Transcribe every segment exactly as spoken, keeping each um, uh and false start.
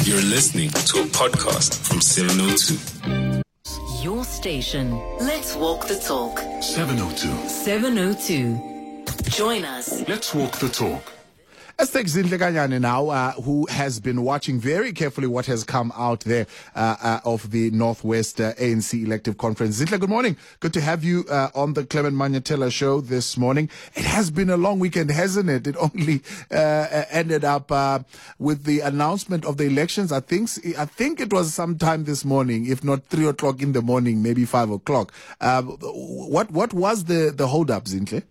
You're listening to a podcast from seven oh two. Your station. Let's walk the talk. seven oh two. seven oh two. Join us. Let's walk the talk. Let's take Zinhle Kanyane now, uh, who has been watching very carefully what has come out there uh, uh, of the Northwest uh, A N C elective conference. Zinhle, good morning. Good to have you uh, on the Clement Manyatela show this morning. It has been a long weekend, hasn't it? It only uh, ended up uh, with the announcement of the elections. I think I think it was sometime this morning, if not three o'clock in the morning, maybe five o'clock. Uh, what what was the the hold up, Zinhle?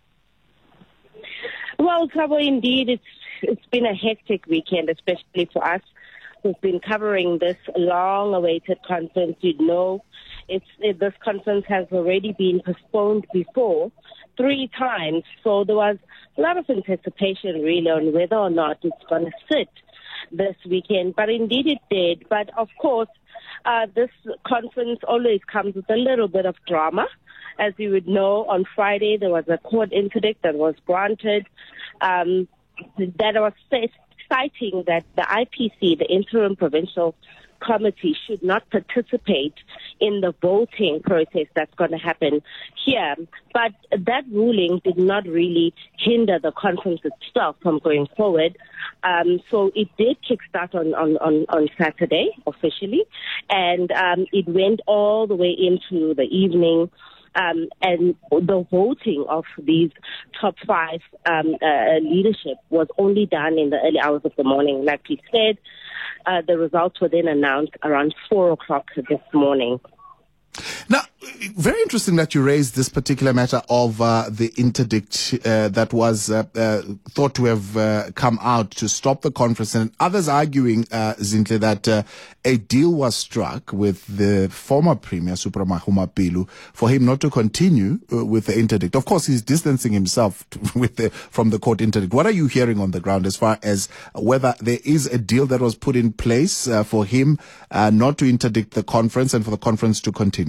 Well, Thabo, indeed, it's it's been a hectic weekend, especially for us who've been covering this long-awaited conference. You know, it's it, this conference has already been postponed before three times, so there was a lot of anticipation, really, on whether or not it's going to sit this weekend. But indeed, it did. But of course, uh, this conference always comes with a little bit of drama. As you would know, on Friday there was a court interdict that was granted um, that was citing that the I P C, the Interim Provincial Committee, should not participate in the voting process that's going to happen here. But that ruling did not really hinder the conference itself from going forward. Um, so it did kickstart on, on, on, on Saturday officially, and um, it went all the way into the evening. Um, and the voting of these top five um, uh, leadership was only done in the early hours of the morning. Like we said, uh, the results were then announced around four o'clock this morning. Now, very interesting that you raised this particular matter of uh, the interdict uh, that was uh, uh, thought to have uh, come out to stop the conference, and others arguing, uh, Zinhle, that uh, a deal was struck with the former Premier, Supra Mahumapelo, for him not to continue uh, with the interdict. Of course, he's distancing himself with the, from the court interdict. What are you hearing on the ground as far as whether there is a deal that was put in place uh, for him uh, not to interdict the conference and for the conference to continue?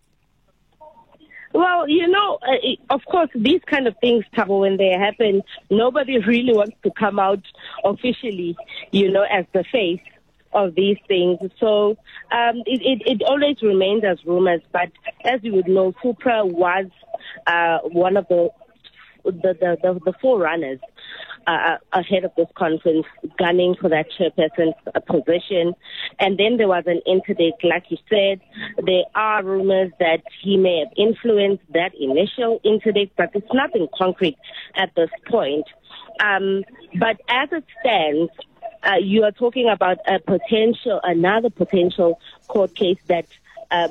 Well, you know, uh, of course, these kind of things, Thabo, when they happen, nobody really wants to come out officially, you know, as the face of these things. So um, it, it, it always remains as rumors. But as you would know, Supra was uh, one of the the, the, the, the forerunners uh, ahead of this conference, gunning for that chairperson's position. And then there was an interdict, like you said. There are rumors that he may have influenced that initial interdict, but it's nothing concrete at this point. Um, but as it stands, uh, you are talking about a potential, another potential court case that Uh,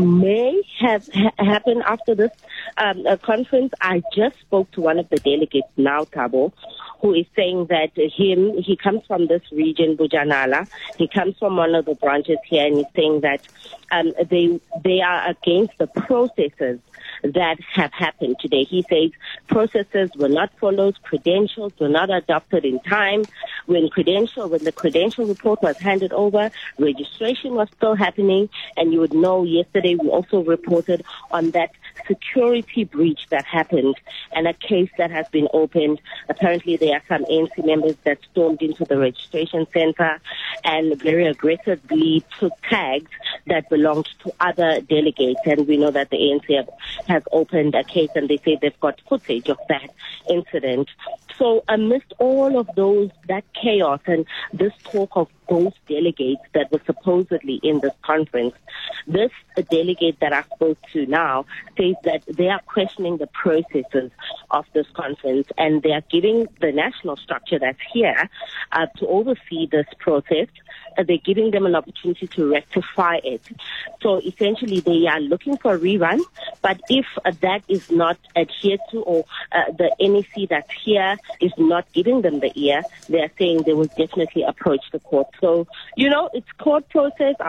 may have ha- happened after this um, uh, conference. I just spoke to one of the delegates now, Thabo, who is saying that him, he comes from this region, Bujanala. He comes from one of the branches here, and he's saying that um, they they are against the processes that have happened today. He says processes were not followed, credentials were not adopted in time. When credential, when the credential report was handed over, registration was still happening, and you would know yesterday we also reported on that security breach that happened and a case that has been opened. Apparently there are some A N C members that stormed into the registration center and very aggressively took tags that belonged to other delegates, and we know that the A N C have, has opened a case, and they say they've got footage of that incident. So amidst all of those, that chaos and this talk of ghost delegates that were supposedly in this conference, this delegate that I spoke to now says that they are questioning the processes of this conference, and they are giving the national structure that's here uh, to oversee this process. Uh, they're giving them an opportunity to rectify it. So essentially they are looking for a rerun, but if uh, that is not adhered to, or uh, the N E C that's here is not giving them the ear, they are saying they will definitely approach the court. So, you know, it's court process. Our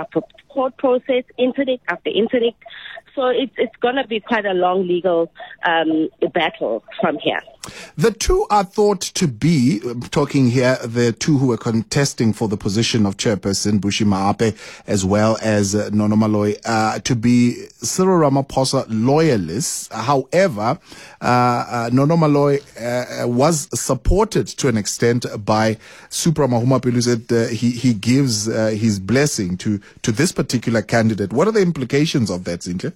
court process, interdict after interdict. So it's it's going to be quite a long legal um, battle from here. The two are thought to be, talking here, the two who are contesting for the position of chairperson, Bushi Maape, as well as uh, Nono Maloyi, uh, to be Cyril Ramaphosa loyalists. However, uh, uh, Nono Maloyi uh, was supported to an extent by Supra Mahumapelo, who said uh, he, he gives uh, his blessing to, to this particular candidate. What are the implications of that, Zinhle?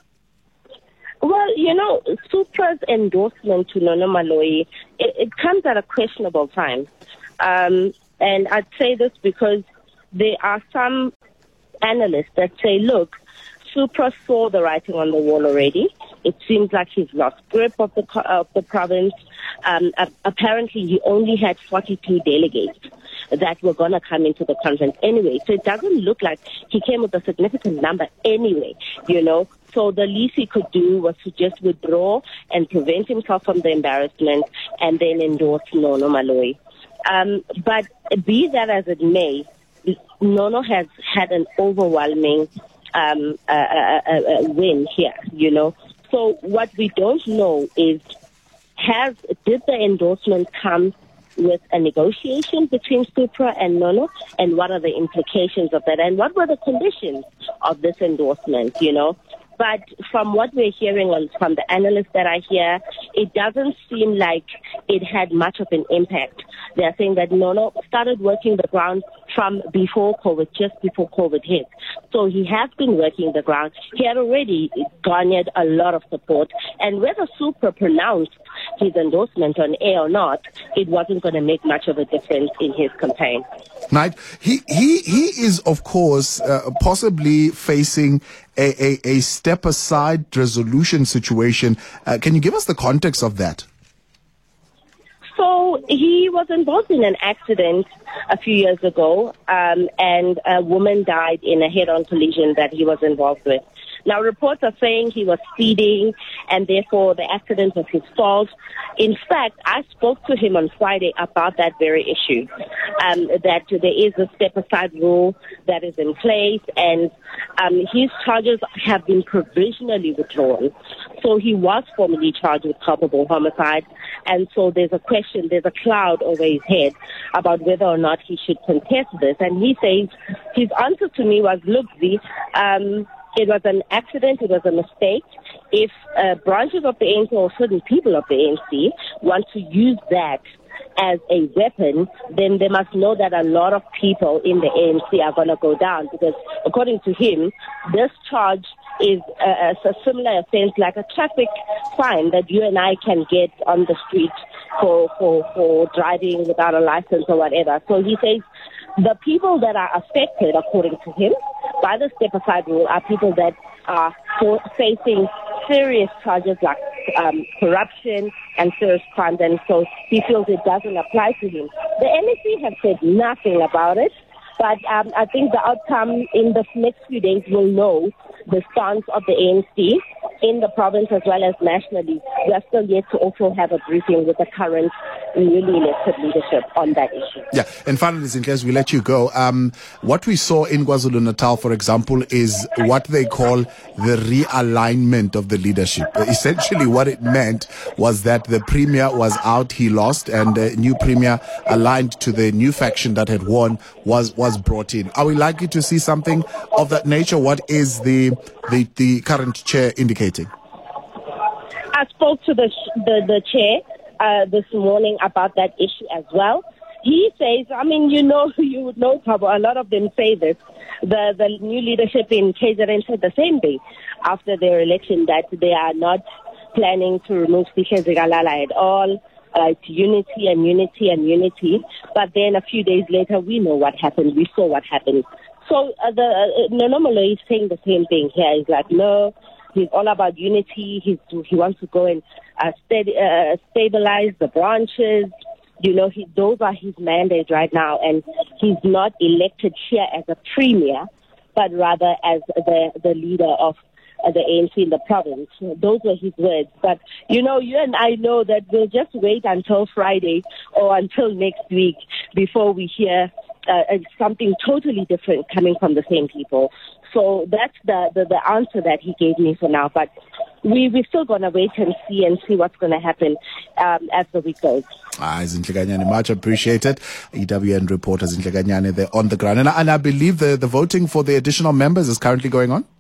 Well, you know, Supra's endorsement to Nono Maloyi, it, it comes at a questionable time. Um, and I'd say this because there are some analysts that say, look, Supra saw the writing on the wall already. It seems like he's lost grip of the, of the province. Um, apparently, he only had forty-two delegates that were going to come into the conference anyway. So it doesn't look like he came with a significant number anyway, you know. So the least he could do was to just withdraw and prevent himself from the embarrassment and then endorse Nono Maloyi. Um, but be that as it may, Nono has had an overwhelming um, uh, uh, uh, uh, win here, you know. So what we don't know is, has did the endorsement come with a negotiation between Supra and Nono, and what are the implications of that, and what were the conditions of this endorsement, you know? But from what we're hearing on, from the analysts that are here, it doesn't seem like it had much of an impact. They're saying that Nono started working the ground from before COVID, just before COVID hit. So he has been working the ground. He had already garnered a lot of support. And whether Supra pronounced his endorsement on air or not, it wasn't going to make much of a difference in his campaign. Right. He he he is, of course, uh, possibly facing a, a, a step aside resolution situation. Uh, can you give us the context of that? So he was involved in an accident a few years ago, um, and a woman died in a head-on collision that he was involved with. Now, reports are saying he was speeding, and therefore the accident was his fault. In fact, I spoke to him on Friday about that very issue, um, that there is a step-aside rule that is in place, and um, his charges have been provisionally withdrawn. So he was formally charged with culpable homicide, and so there's a question, there's a cloud over his head about whether or not he should contest this. And he says, his answer to me was, look, Z, um, it was an accident, it was a mistake. If uh, branches of the A N C or certain people of the A N C want to use that as a weapon, then they must know that a lot of people in the A N C are going to go down, because according to him, this charge is a, a similar offense like a traffic fine that you and I can get on the street for, for, for driving without a license or whatever. So he says the people that are affected, according to him, by the step-aside rule are people that are for facing serious charges like um, corruption and serious crimes, and so he feels it doesn't apply to him. The N E C have said nothing about it, but um, I think the outcome in the next few days will know the stance of the A N C in the province as well as nationally. We are still yet to also have a briefing with the current newly elected leadership on that issue. Yeah, and finally, Zinhle, as we let you go, um, what we saw in KwaZulu-Natal, for example, is what they call the realignment of the leadership. Uh, essentially, what it meant was that the premier was out, he lost, and the new premier aligned to the new faction that had won was was brought in. Are we likely to see something of that nature? What is the the, the current chair indicating? I spoke to the the, the chair uh, this morning about that issue as well. He says, I mean, you know, you would know, Thabo, a lot of them say this. The the new leadership in K Z N said the same thing after their election, that they are not planning to remove Sihle Zikalala at all. Uh, it's unity and unity and unity. But then a few days later, we know what happened. We saw what happened. So uh, the uh, Nono Maloyi is saying the same thing here. He's like, no, he's all about unity. He's, he wants to go and uh, steady, uh, stabilize the branches. You know, he, those are his mandates right now. And he's not elected here as a premier, but rather as the, the leader of uh, the A N C in the province. Those were his words. But, you know, you and I know that we'll just wait until Friday or until next week before we hear uh, something totally different coming from the same people. So that's the, the, the answer that he gave me for now. But we, we're still going to wait and see and see what's going to happen um, as the week goes. Ah, Zinhle Kanyane, much appreciated. E W N reporter Zinhle Kanyane there on the ground. And, and I believe the, the voting for the additional members is currently going on?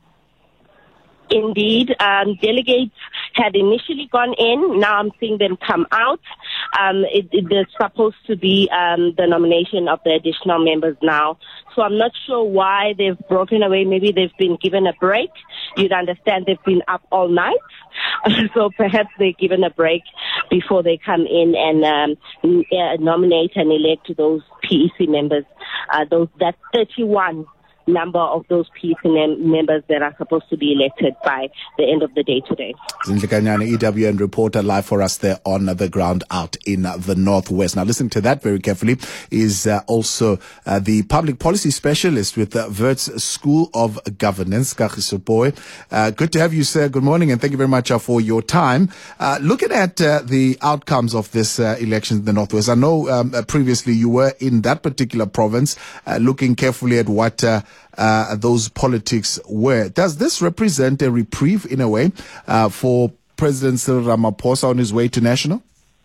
Indeed, um, delegates had initially gone in. Now I'm seeing them come out. Um, it, it, there's supposed to be um, the nomination of the additional members now. So I'm not sure why they've broken away. Maybe they've been given a break. You'd understand they've been up all night. So perhaps they're given a break before they come in and um, uh, nominate and elect those P E C members. Uh, those that thirty-one number of those P E C mem- members that are supposed to be elected by the end of the day today. Zinhle Kanyane, E W N reporter, live for us there on the ground out in the Northwest. Now, listening to that very carefully is uh, also uh, the public policy specialist with the Wits School of Governance, Kagiso Boy. Uh, good to have you, sir. Good morning, and thank you very much uh, for your time. Uh, looking at uh, the outcomes of this uh, election in the Northwest, I know um, uh, previously you were in that particular province, uh, looking carefully at what uh, Uh, those politics were. Does this represent a reprieve in a way uh, for President Cyril Ramaphosa on his way to national?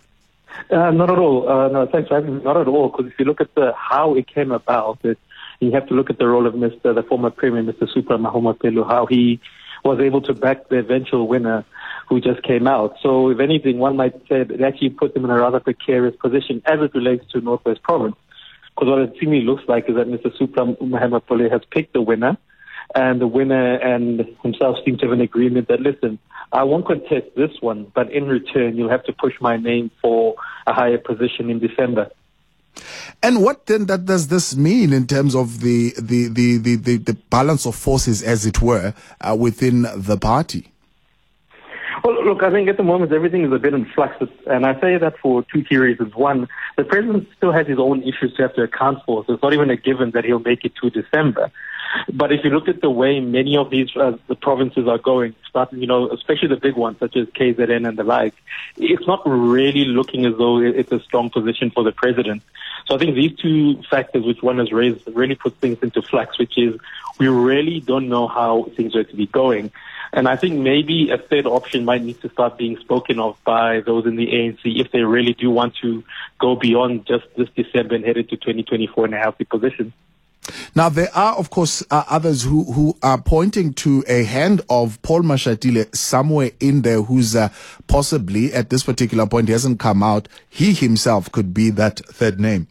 Uh, not at all. Uh, no, thanks for having me. Not at all, because if you look at the how it came about, it, you have to look at the role of Mister the former Premier, Mister Supra Mahumapelo, how he was able to back the eventual winner who just came out. So if anything, one might say that it actually put him in a rather precarious position as it relates to Northwest Province. Because what it seemingly looks like is that Mister Supra Mahumapelo has picked the winner, and the winner and himself seem to have an agreement that, listen, I won't contest this one, but in return, you'll have to push my name for a higher position in December. And what then that does this mean in terms of the the, the, the, the, the balance of forces, as it were, uh, within the party? Well, look, I think at the moment everything is a bit in flux, and I say that for two key reasons. One, the president still has his own issues to have to account for, so it's not even a given that he'll make it to December. But if you look at the way many of these uh, the provinces are going, starting, you know, especially the big ones such as K Z N and the like, it's not really looking as though it's a strong position for the president. So I think these two factors, which one has raised, really put things into flux, which is we really don't know how things are to be going. And I think maybe a third option might need to start being spoken of by those in the A N C if they really do want to go beyond just this December and head into twenty twenty-four in a healthy position. Now, there are, of course, uh, others who, who are pointing to a hand of Paul Mashatile somewhere in there who's uh, possibly, at this particular point, he hasn't come out. He himself could be that third name.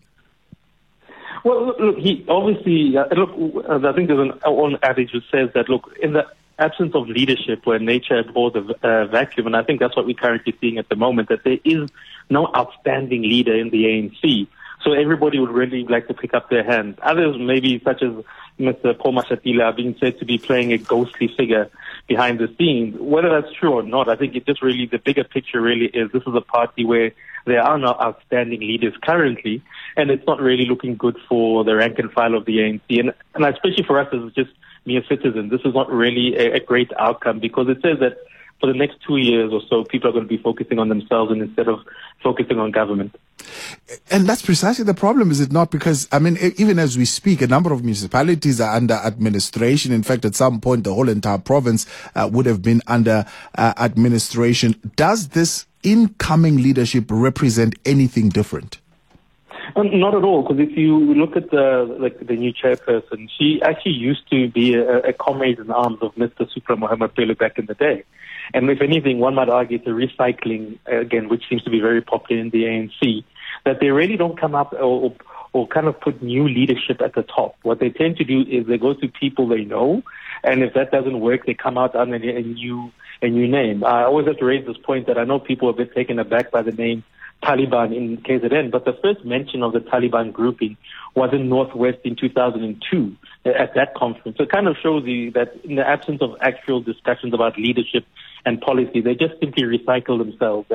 Well, look, look he obviously, uh, look, I think there's an own adage which says that, look, in the absence of leadership where nature abhors a uh, vacuum, and I think that's what we're currently seeing at the moment, that there is no outstanding leader in the A N C. So everybody would really like to pick up their hand. Others, maybe such as Mister Paul Mashatile, are being said to be playing a ghostly figure behind the scenes. Whether that's true or not, I think it just really, the bigger picture really is this is a party where there are no outstanding leaders currently, and it's not really looking good for the rank and file of the A N C. And, and especially for us as just mere citizens, this is not really a, a great outcome, because it says that for the next two years or so, people are going to be focusing on themselves and instead of focusing on government. And that's precisely the problem, is it not? Because, I mean, even as we speak, a number of municipalities are under administration. In fact, at some point, the whole entire province uh, would have been under uh, administration. Does this incoming leadership represent anything different? Um, not at all, because if you look at the like the new chairperson, she actually used to be a, a comrade in arms of Mister Supra Mahumapelo back in the day. And if anything, one might argue it's a recycling, again, which seems to be very popular in the A N C, that they really don't come up or, or kind of put new leadership at the top. What they tend to do is they go to people they know, and if that doesn't work, they come out under a new, a new name. I always have to raise this point that I know people have been taken aback by the name Taliban in K Z N, but the first mention of the Taliban grouping was in Northwest in two thousand two at that conference. So it kind of shows you that in the absence of actual discussions about leadership and policy, they just simply recycle themselves. And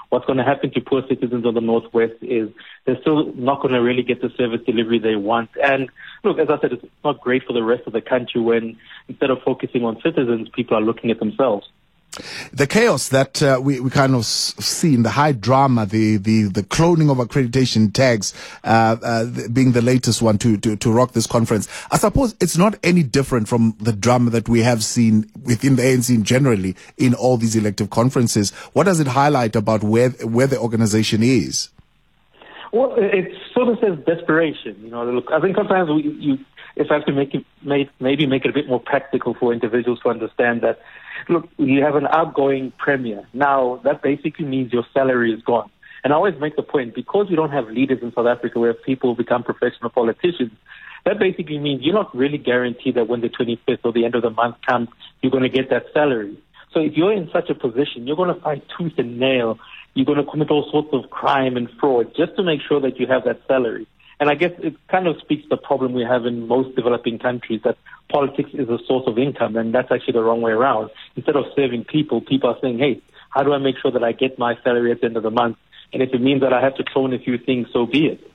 what's going to happen to poor citizens of the Northwest is they're still not going to really get the service delivery they want. And look, as I said, it's not great for the rest of the country when instead of focusing on citizens, people are looking at themselves. The chaos that uh, we, we kind of seen, the high drama, the, the, the cloning of accreditation tags uh, uh, being the latest one to, to, to rock this conference. I suppose it's not any different from the drama that we have seen within the A N C generally in all these elective conferences. What does it highlight about where, where the organization is? Well, it sort of says desperation. You know, look, I think sometimes we, you, if I have to make it, make, maybe make it a bit more practical for individuals to understand that, look, you have an outgoing premier. Now, that basically means your salary is gone. And I always make the point, because we don't have leaders in South Africa where people become professional politicians, that basically means you're not really guaranteed that when the twenty-fifth or the end of the month comes, you're going to get that salary. So if you're in such a position, you're going to fight tooth and nail. You're going to commit all sorts of crime and fraud just to make sure that you have that salary. And I guess it kind of speaks to the problem we have in most developing countries, that politics is a source of income, and that's actually the wrong way around. Instead of serving people, people are saying, hey, how do I make sure that I get my salary at the end of the month? And if it means that I have to clone a few things, so be it.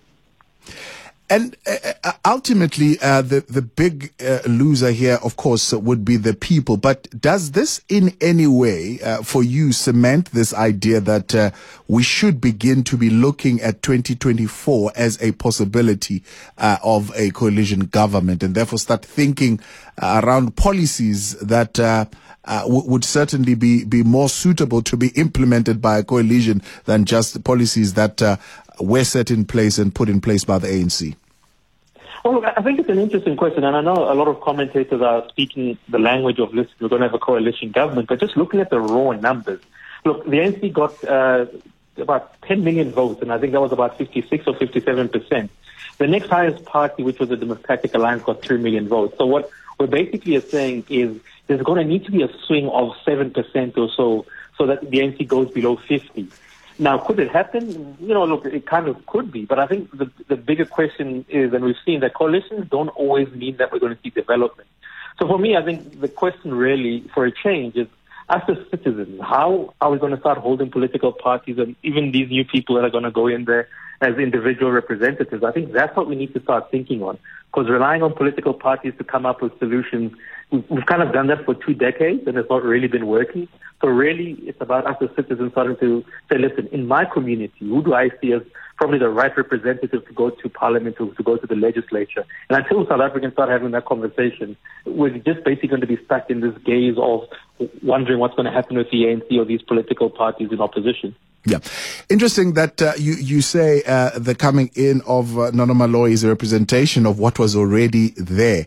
And uh, ultimately, uh, the, the big uh, loser here, of course, would be the people. But does this in any way, uh, for you, cement this idea that uh, we should begin to be looking at twenty twenty-four as a possibility uh, of a coalition government, and therefore start thinking uh, around policies that uh, uh, w- would certainly be, be more suitable to be implemented by a coalition than just policies that uh, were set in place and put in place by the A N C? Well, I think it's an interesting question, and I know a lot of commentators are speaking the language of, listen, we're going to have a coalition government, but just looking at the raw numbers. Look, the A N C got uh, about ten million votes, and I think that was about fifty-six or fifty-seven percent. The next highest party, which was the Democratic Alliance, got three million votes. So what we're basically saying is there's going to need to be a swing of seven percent or so, so that the A N C goes below fifty. Now, could it happen? You know, look, it kind of could be. But I think the, the bigger question is, and we've seen that coalitions don't always mean that we're going to see development. So for me, I think the question really for a change is, as a citizen, how are we going to start holding political parties and even these new people that are going to go in there as individual representatives? I think that's what we need to start thinking on. Because relying on political parties to come up with solutions, we've, we've kind of done that for two decades and it's not really been working. So really, it's about us as citizens starting to say, listen, in my community, who do I see as probably the right representative to go to parliament, to, to go to the legislature? And until South Africans start having that conversation, we're just basically going to be stuck in this gaze of wondering what's going to happen with the A N C or these political parties in opposition. Yeah. Interesting that uh, you, you say uh, the coming in of uh, Nono Maloyi is a representation of what was already there.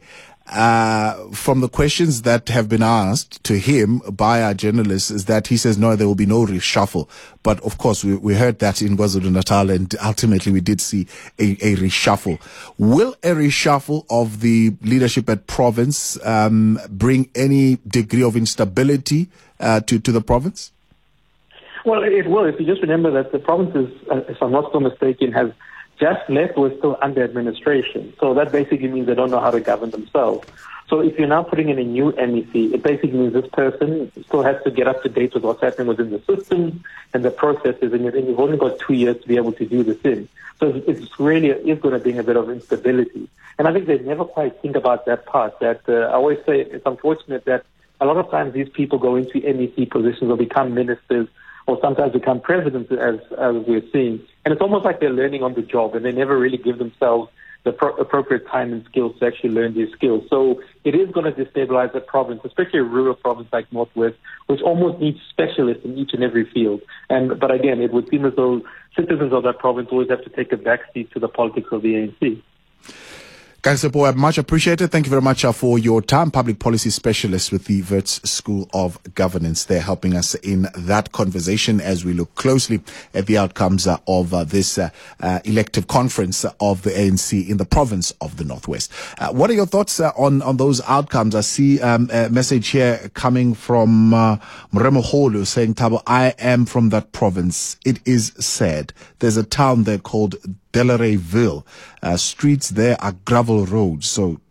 Uh, from the questions that have been asked to him by our journalists is that he says, no, there will be no reshuffle. But of course, we, we heard that in KwaZulu-Natal, and ultimately we did see a, a reshuffle. Will a reshuffle of the leadership at province um, bring any degree of instability uh, to, to the province? Well, it will. If you just remember that the province is, uh, if I'm not so mistaken, has just left or is still under administration. So that basically means they don't know how to govern themselves. So if you're now putting in a new M E C, it basically means this person still has to get up to date with what's happening within the system and the processes, and you've only got two years to be able to do this in. So it's really it's going to bring a bit of instability. And I think they never quite think about that part. That uh, I always say it's unfortunate that a lot of times these people go into M E C positions or become ministers or sometimes become presidents, as, as we're seeing. And it's almost like they're learning on the job, and they never really give themselves the pro- appropriate time and skills to actually learn these skills. So it is going to destabilize the province, especially a rural province like Northwest, which almost needs specialists in each and every field. And But again, it would seem as though citizens of that province always have to take a backseat to the politics of the A N C. Kagisepo, much appreciated. Thank you very much uh, for your time. Public policy specialist with the Wits School of Governance. They're helping us in that conversation as we look closely at the outcomes uh, of uh, this uh, uh, elective conference of the A N C in the province of the Northwest. Uh, what are your thoughts uh, on, on those outcomes? I see um, a message here coming from uh, Moremo Holo saying, Thabo, I am from that province. It is sad. There's a town there called Delareyville. Uh, streets there are gravel roads, so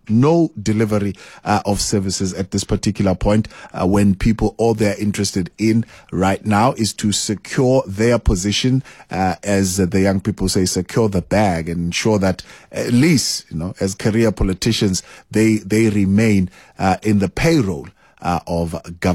no delivery uh, of services at this particular point, uh, when people, all they're interested in right now is to secure their position, uh, as the young people say, secure the bag, and ensure that at least, you know, as career politicians, they, they remain uh, in the payroll uh, of government.